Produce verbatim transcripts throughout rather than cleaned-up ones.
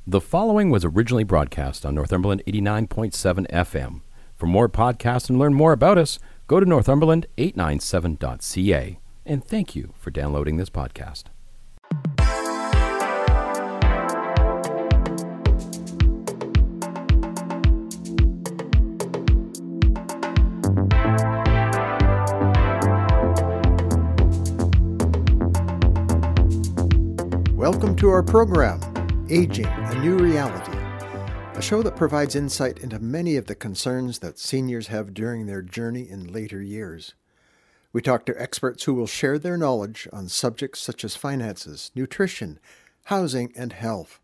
The following was originally broadcast on Northumberland eighty-nine point seven F M. For more podcasts and learn more about us, go to northumberland eight nine seven dot c a. And thank you for downloading this podcast. Welcome to our program, Aging, a New Reality, a show that provides insight into many of the concerns that seniors have during their journey in later years. We talk to experts who will share their knowledge on subjects such as finances, nutrition, housing, and health.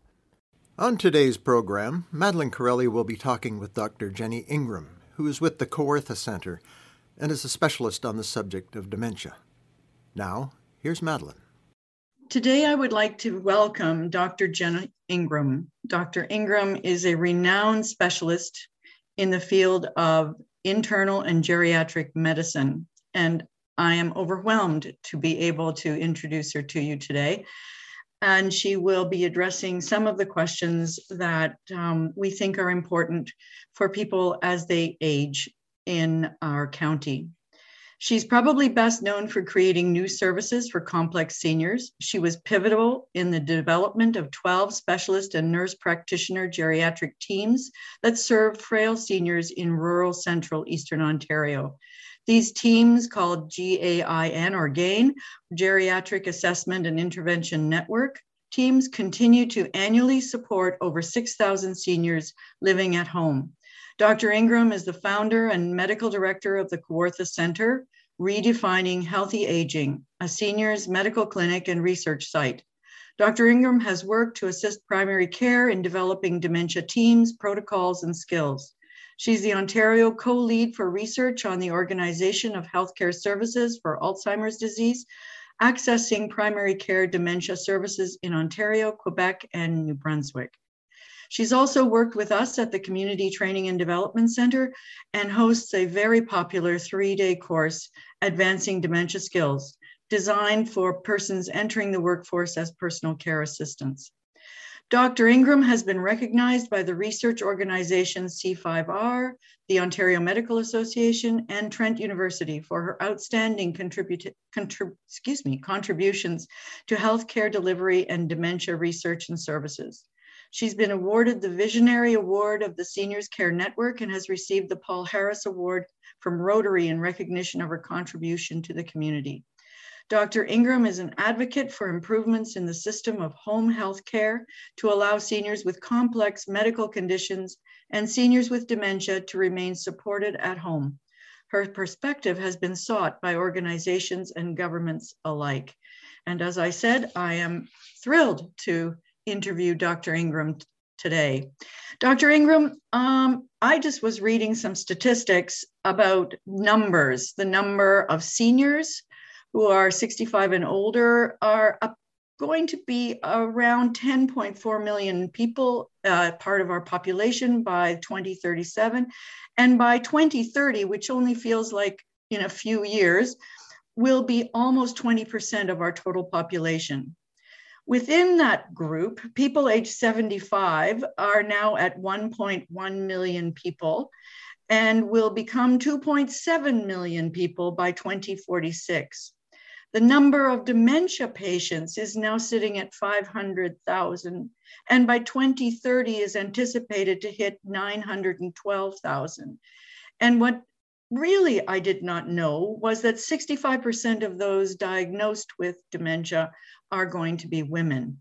On today's program, Madeline Corelli will be talking with Doctor Jenny Ingram, who is with the Kawartha Center and is a specialist on the subject of dementia. Now, here's Madeline. Today, I would like to welcome Doctor Jenny Ingram. Doctor Ingram is a renowned specialist in the field of internal and geriatric medicine, and I am overwhelmed to be able to introduce her to you today. And she will be addressing some of the questions that um, we think are important for people as they age in our county. She's probably best known for creating new services for complex seniors. She was pivotal in the development of twelve specialist and nurse practitioner geriatric teams that served frail seniors in rural central Eastern Ontario. These teams, called G A I N or GAIN, Geriatric Assessment and Intervention Network, teams continue to annually support over six thousand seniors living at home. Doctor Ingram is the founder and medical director of the Kawartha Center, Redefining Healthy Aging, a seniors medical clinic and research site. Doctor Ingram has worked to assist primary care in developing dementia teams, protocols, and skills. She's the Ontario co-lead for research on the organization of healthcare services for Alzheimer's disease, accessing primary care dementia services in Ontario, Quebec, and New Brunswick. She's also worked with us at the Community Training and Development Center and hosts a very popular three-day course, Advancing Dementia Skills, designed for persons entering the workforce as personal care assistants. Doctor Ingram has been recognized by the research organization C five R, the Ontario Medical Association, and Trent University for her outstanding contribu- contrib- excuse me, contributions to healthcare delivery and dementia research and services. She's been awarded the Visionary Award of the Seniors Care Network and has received the Paul Harris Award from Rotary in recognition of her contribution to the community. Doctor Ingram is an advocate for improvements in the system of home health care to allow seniors with complex medical conditions and seniors with dementia to remain supported at home. Her perspective has been sought by organizations and governments alike. And as I said, I am thrilled to interview Doctor Ingram t- today. Doctor Ingram, um, I just was reading some statistics about numbers. The number of seniors who are sixty-five and older are up, going to be around ten point four million people, uh, part of our population by twenty thirty-seven. And by twenty thirty, which only feels like in a few years, will be almost twenty percent of our total population. Within that group, people age seventy-five are now at one point one million people and will become two point seven million people by twenty forty-six. The number of dementia patients is now sitting at five hundred thousand, and by twenty thirty is anticipated to hit nine hundred twelve thousand. And what really I did not know was that sixty-five percent of those diagnosed with dementia are going to be women.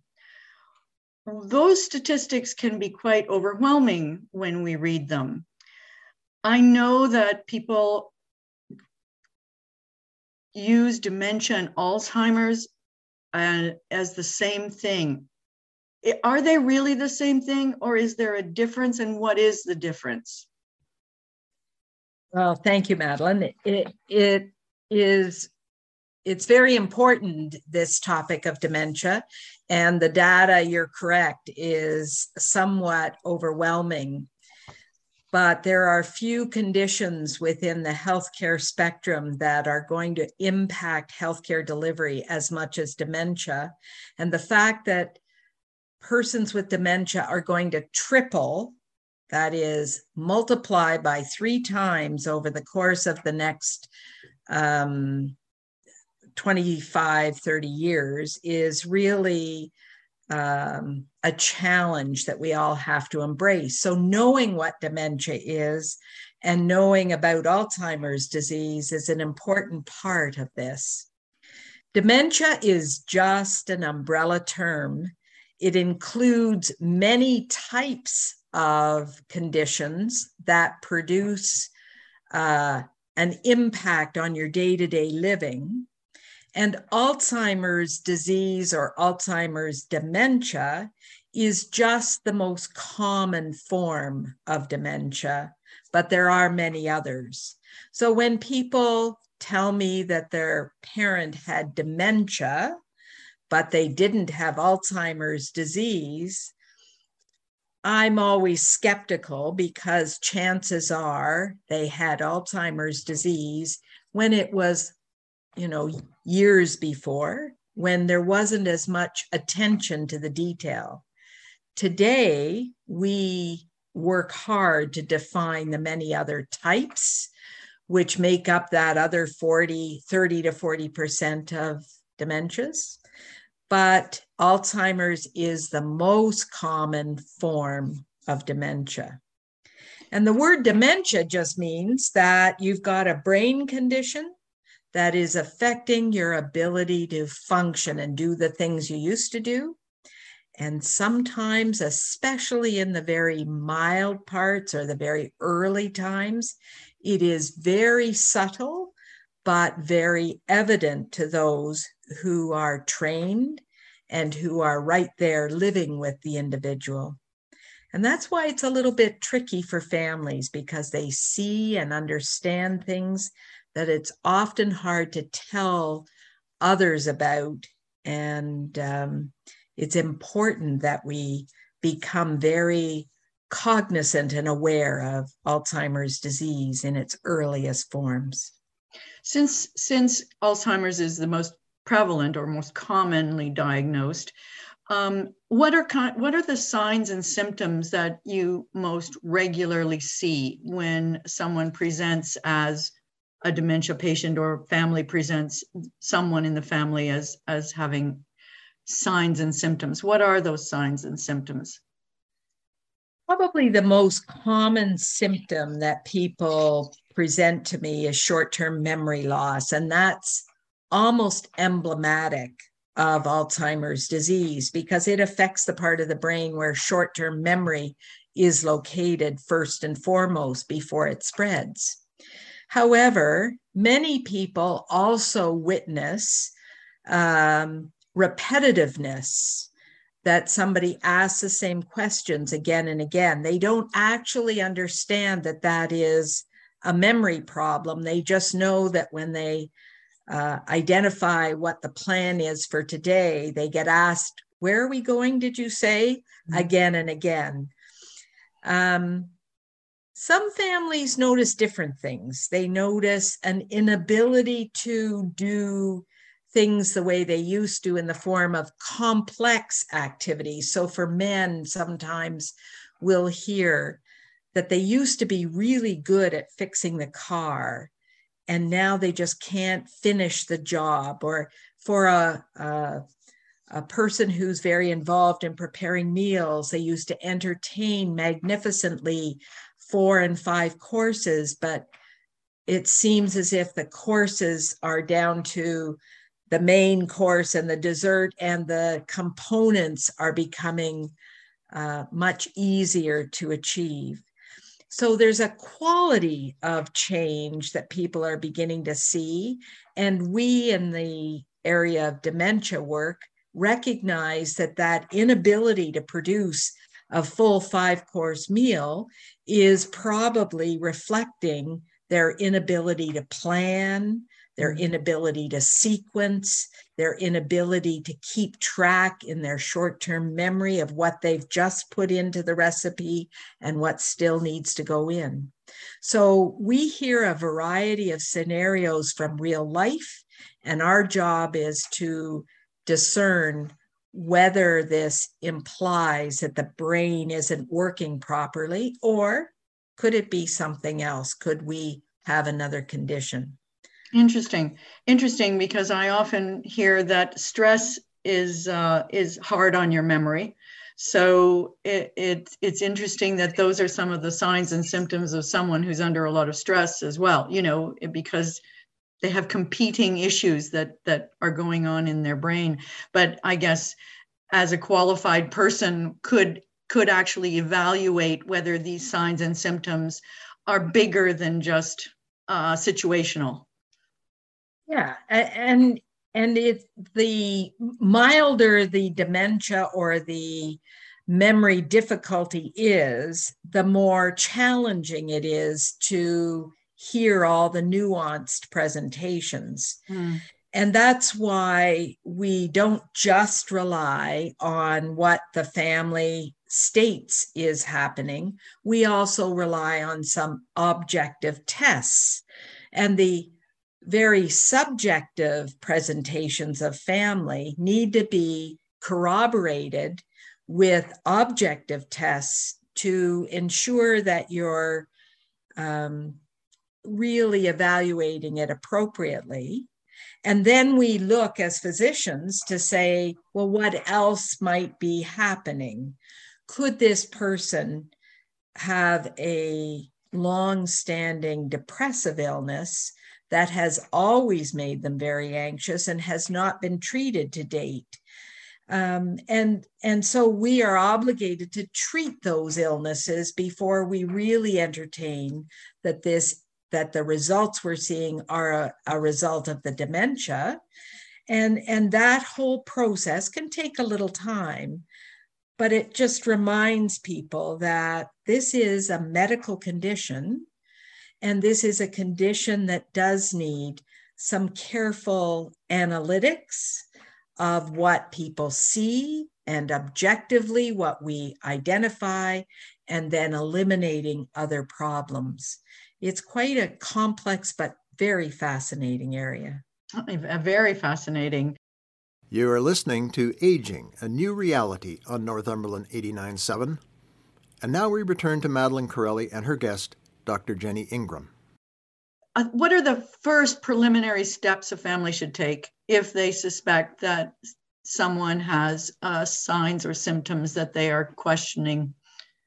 Those statistics can be quite overwhelming when we read them. I know that people use dementia and Alzheimer's uh, as the same thing. Are they really the same thing, or is there a difference, and what is the difference? Well, thank you, Madeline. It, it is, it's very important, this topic of dementia, and the data, you're correct, is somewhat overwhelming. But there are few conditions within the healthcare spectrum that are going to impact healthcare delivery as much as dementia. And the fact that persons with dementia are going to triple, that is, multiply by three times over the course of the next um, twenty-five, thirty years, is really um, a challenge that we all have to embrace. So knowing what dementia is and knowing about Alzheimer's disease is an important part of this. Dementia is just an umbrella term. It includes many types of conditions that produce uh, an impact on your day-to-day living. And Alzheimer's disease or Alzheimer's dementia is just the most common form of dementia, but there are many others. So when people tell me that their parent had dementia, but they didn't have Alzheimer's disease, I'm always skeptical, because chances are they had Alzheimer's disease when it was, you know, years before, when there wasn't as much attention to the detail. Today, we work hard to define the many other types, which make up that other forty, thirty to forty percent of dementias. But Alzheimer's is the most common form of dementia. And the word dementia just means that you've got a brain condition that is affecting your ability to function and do the things you used to do. And sometimes, especially in the very mild parts or the very early times, it is very subtle, but very evident to those who are trained and who are right there living with the individual. And that's why it's a little bit tricky for families, because they see and understand things that it's often hard to tell others about. And um, it's important that we become very cognizant and aware of Alzheimer's disease in its earliest forms. Since, since Alzheimer's is the most prevalent or most commonly diagnosed, um, what are what are the signs and symptoms that you most regularly see when someone presents as a dementia patient, or family presents someone in the family as, as having signs and symptoms? What are those signs and symptoms? Probably the most common symptom that people present to me is short-term memory loss, and that's almost emblematic of Alzheimer's disease, because it affects the part of the brain where short-term memory is located first and foremost before it spreads. However, many people also witness um, repetitiveness, that somebody asks the same questions again and again. They don't actually understand that that is a memory problem. They just know that when they uh, identify what the plan is for today, they get asked, "Where are we going, did you say?" Mm-hmm. Again and again. Um, some families notice different things. They notice an inability to do things the way they used to in the form of complex activities. So for men, sometimes we'll hear that they used to be really good at fixing the car, and now they just can't finish the job. Or for a, a, a person who's very involved in preparing meals, they used to entertain magnificently four and five courses, but it seems as if the courses are down to the main course and the dessert, and the components are becoming uh, much easier to achieve. So there's a quality of change that people are beginning to see. And we in the area of dementia work recognize that that inability to produce a full five-course meal is probably reflecting their inability to plan, their inability to sequence, their inability to keep track in their short-term memory of what they've just put into the recipe and what still needs to go in. So we hear a variety of scenarios from real life, and our job is to discern whether this implies that the brain isn't working properly, or could it be something else? Could we have another condition? Interesting. Interesting, because I often hear that stress is uh, is hard on your memory. So it, it it's interesting that those are some of the signs and symptoms of someone who's under a lot of stress as well, you know, because they have competing issues that that are going on in their brain. But I guess as a qualified person could could actually evaluate whether these signs and symptoms are bigger than just uh, situational. Yeah, and and it's the milder the dementia or the memory difficulty is, the more challenging it is to hear all the nuanced presentations. Mm. And that's why we don't just rely on what the family states is happening. We also rely on some objective tests. And the very subjective presentations of family need to be corroborated with objective tests to ensure that you're um, really evaluating it appropriately. And then we look as physicians to say, well, what else might be happening? Could this person have a long-standing depressive illness that has always made them very anxious and has not been treated to date? Um, and, and so we are obligated to treat those illnesses before we really entertain that this that the results we're seeing are a, a result of the dementia. And, and that whole process can take a little time, but it just reminds people that this is a medical condition, and this is a condition that does need some careful analytics of what people see and objectively what we identify, and then eliminating other problems. It's quite a complex but very fascinating area. Very fascinating. You are listening to Aging, a New Reality on Northumberland eighty-nine point seven. And now we return to Madeline Corelli and her guest, Doctor Jenny Ingram. Uh, what are the first preliminary steps a family should take if they suspect that someone has uh, signs or symptoms that they are questioning?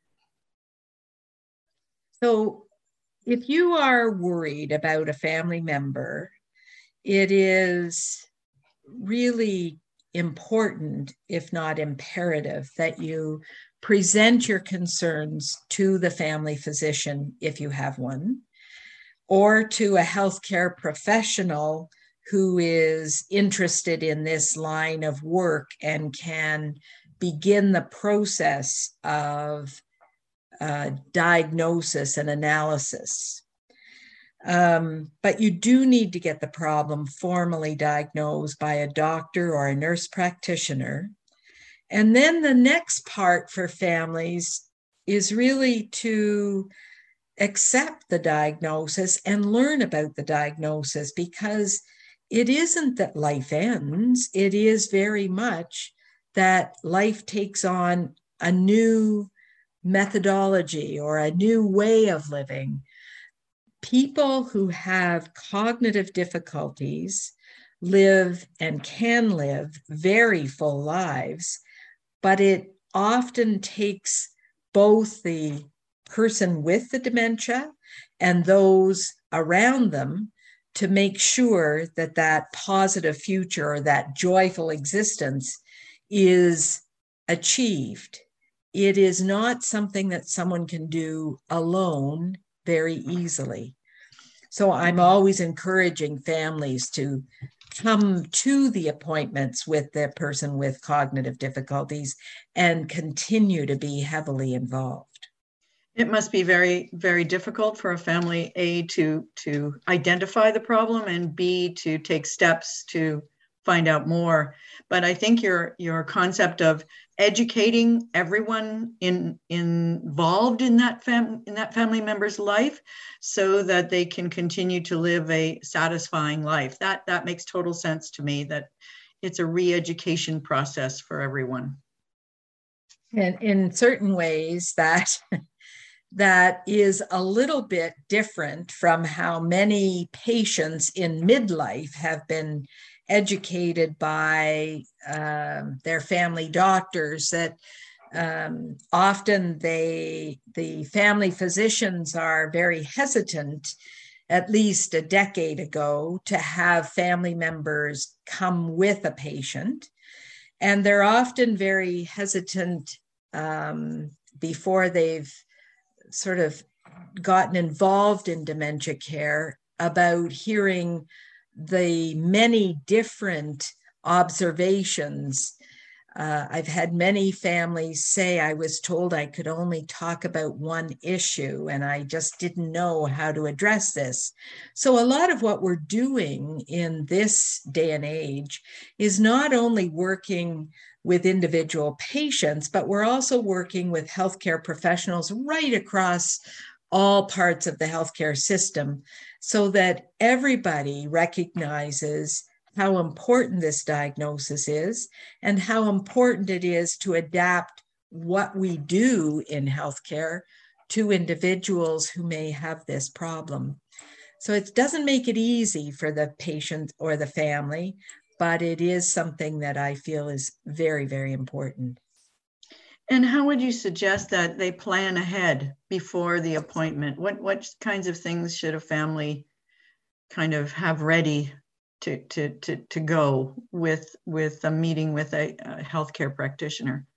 So, if you are worried about a family member, it is really important, if not imperative, that you present your concerns to the family physician if you have one, or to a healthcare professional who is interested in this line of work and can begin the process of Uh, diagnosis and analysis. Um, but you do need to get the problem formally diagnosed by a doctor or a nurse practitioner. And then the next part for families is really to accept the diagnosis and learn about the diagnosis, because it isn't that life ends. It is very much that life takes on a new methodology or a new way of living. People who have cognitive difficulties live and can live very full lives, but it often takes both the person with the dementia and those around them to make sure that that positive future or that joyful existence is achieved. It is not something that someone can do alone very easily. So I'm always encouraging families to come to the appointments with the person with cognitive difficulties and continue to be heavily involved. It must be very, very difficult for a family, A, to, to identify the problem, and B, to take steps to find out more. But I think your your concept of educating everyone in, involved in that fam in that family member's life, so that they can continue to live a satisfying life, that that makes total sense to me. That it's a re-education process for everyone. And in certain ways that that is a little bit different from how many patients in midlife have been educated by um, their family doctors, that um, often they, the family physicians are very hesitant, at least a decade ago, to have family members come with a patient. And they're often very hesitant um, before they've sort of gotten involved in dementia care about hearing the many different observations. Uh, I've had many families say, I was told I could only talk about one issue and I just didn't know how to address this. So a lot of what we're doing in this day and age is not only working with individual patients, but we're also working with healthcare professionals right across all parts of the healthcare system so that everybody recognizes how important this diagnosis is and how important it is to adapt what we do in healthcare to individuals who may have this problem. So it doesn't make it easy for the patient or the family, but it is something that I feel is very, very important. And how would you suggest that they plan ahead before the appointment? What, what kinds of things should a family kind of have ready to, to, to, to go with, with a meeting with a, a healthcare practitioner?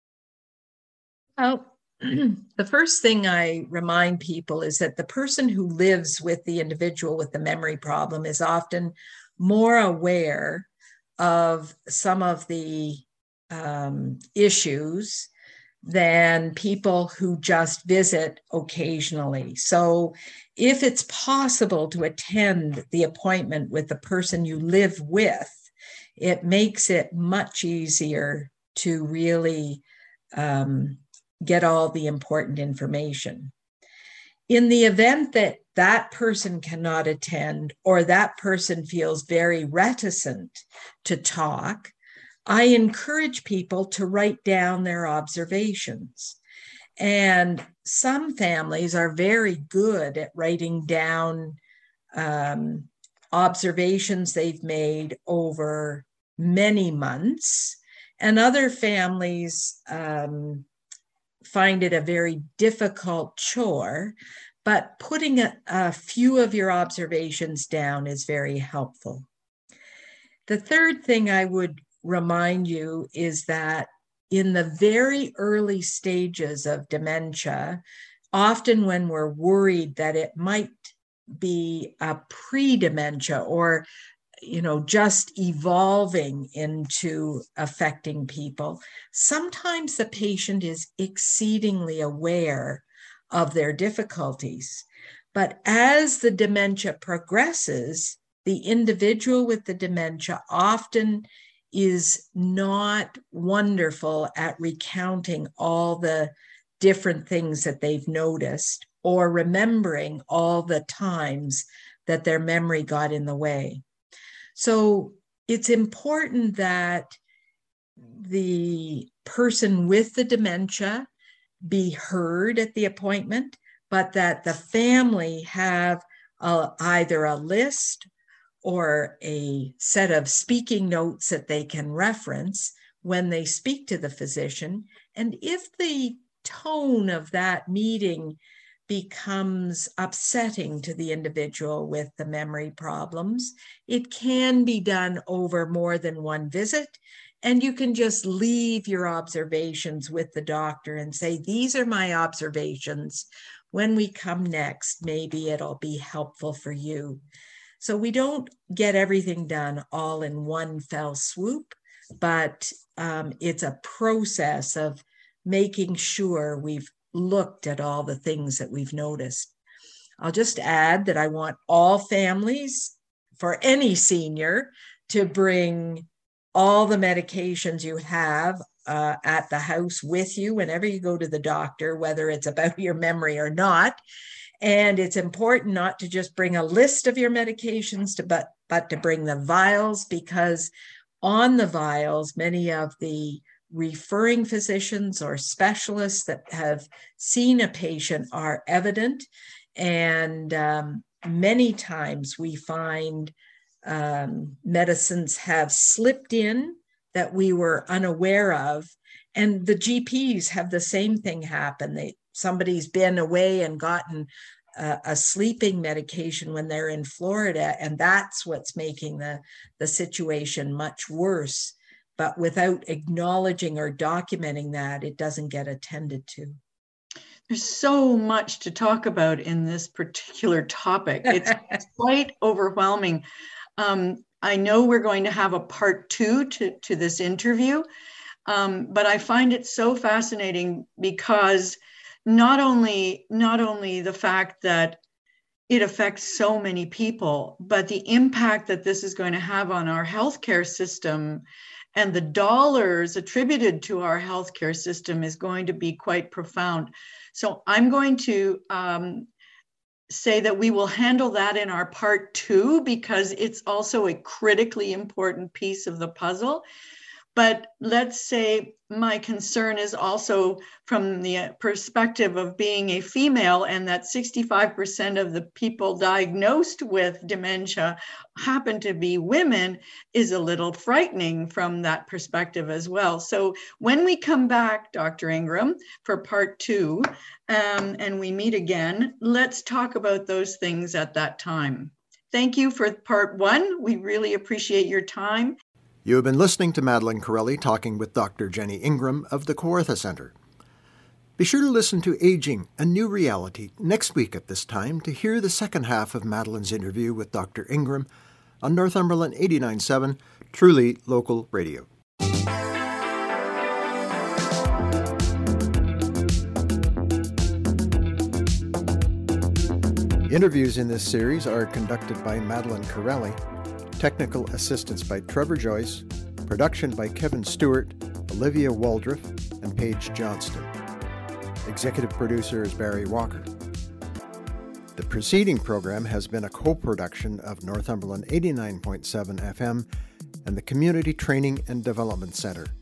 Well, the first thing I remind people is that the person who lives with the individual with the memory problem is often more aware of some of the um, issues than people who just visit occasionally. So if it's possible to attend the appointment with the person you live with, it makes it much easier to really um, get all the important information. In the event that that person cannot attend or that person feels very reticent to talk, I encourage people to write down their observations. And some families are very good at writing down um, observations they've made over many months, and other families um, find it a very difficult chore, but putting a, a few of your observations down is very helpful. The third thing I would remind you is that in the very early stages of dementia, often when we're worried that it might be a pre-dementia or, you know, just evolving into affecting people, sometimes the patient is exceedingly aware of their difficulties. But as the dementia progresses, the individual with the dementia often is not wonderful at recounting all the different things that they've noticed or remembering all the times that their memory got in the way. So it's important that the person with the dementia be heard at the appointment, but that the family have a, either a list or a set of speaking notes that they can reference when they speak to the physician. And if the tone of that meeting becomes upsetting to the individual with the memory problems, it can be done over more than one visit. And you can just leave your observations with the doctor and say, these are my observations. When we come next, maybe it'll be helpful for you. So we don't get everything done all in one fell swoop, but um, it's a process of making sure we've looked at all the things that we've noticed. I'll just add that I want all families, for any senior, to bring all the medications you have uh, at the house with you whenever you go to the doctor, whether it's about your memory or not. And it's important not to just bring a list of your medications, to, but, but to bring the vials, because on the vials, many of the referring physicians or specialists that have seen a patient are evident. And um, many times we find um, medicines have slipped in that we were unaware of. And the G Ps have the same thing happen. They, somebody's been away and gotten uh, a sleeping medication when they're in Florida, and that's what's making the, the situation much worse. But without acknowledging or documenting that, it doesn't get attended to. There's so much to talk about in this particular topic. It's quite overwhelming. Um, I know we're going to have a part two to, to this interview, um, but I find it so fascinating because not only, not only the fact that it affects so many people, but the impact that this is going to have on our healthcare system and the dollars attributed to our healthcare system is going to be quite profound. So I'm going to um, say that we will handle that in our part two, because it's also a critically important piece of the puzzle. But let's say my concern is also from the perspective of being a female, and that sixty-five percent of the people diagnosed with dementia happen to be women, is a little frightening from that perspective as well. So when we come back, Doctor Ingram, for part two, um, and we meet again, let's talk about those things at that time. Thank you for part one. We really appreciate your time. You have been listening to Madeline Corelli talking with Doctor Jenny Ingram of the Kawartha Centre. Be sure to listen to Aging, a New Reality next week at this time to hear the second half of Madeline's interview with Doctor Ingram on Northumberland eighty-nine point seven, truly local radio. Interviews in this series are conducted by Madeline Corelli. Technical assistance by Trevor Joyce, production by Kevin Stewart, Olivia Waldriff, and Paige Johnston. Executive producer is Barry Walker. The preceding program has been a co-production of Northumberland eighty-nine point seven F M and the Community Training and Development Center.